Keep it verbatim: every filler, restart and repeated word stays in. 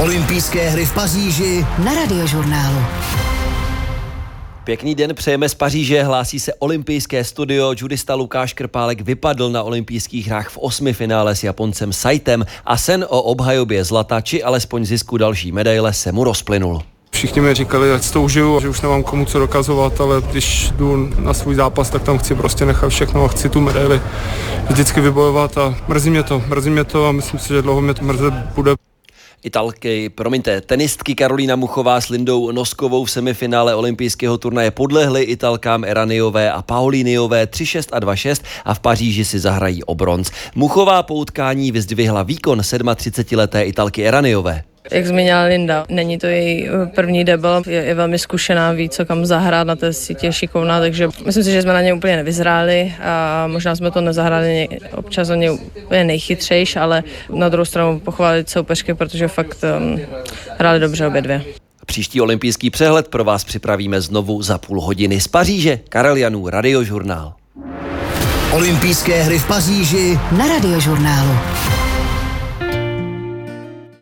Olympijské hry v Paříži na Radiožurnálu. Pěkný den přejeme z Paříže, hlásí se olympijské studio. Judista Lukáš Krpálek vypadl na olympijských hrách v osmi finále s Japoncem Saitem a sen o obhajobě zlata či alespoň zisku další medaile se mu rozplynul. Všichni mi říkali, ať to užiju, že už nemám komu co dokazovat, ale když jdu na svůj zápas, tak tam chci prostě nechat všechno a chci tu medaili vždycky vybojovat a mrzí mě to, mrzí mě to a myslím si, že dlouho mě to mrzet bude. Italky, promiňte, tenistky Karolína Muchová s Lindou Noskovou v semifinále olympijského turnaje podlehly Italkám Erraniové a Paoliniové tři šest a dva šest a v Paříži si zahrají o bronz. Muchová po utkání vyzdvihla výkon třicetisedmileté Italky Erraniové. Jak zmínila Linda, není to její první debut, je, je velmi zkušená, ví, co kam zahrát, na té sítě je šikovná, takže myslím si, že jsme na ně úplně nevyzráli a možná jsme to nezahráli občas oni úplně nejchytřejš, ale na druhou stranu pochválit soupeřky, protože fakt um, hráli dobře obě dvě. Příští olympijský přehled pro vás připravíme znovu za půl hodiny z Paříže. Karel Janů, Radiožurnál. Olympijské hry v Paříži na Radiožurnálu.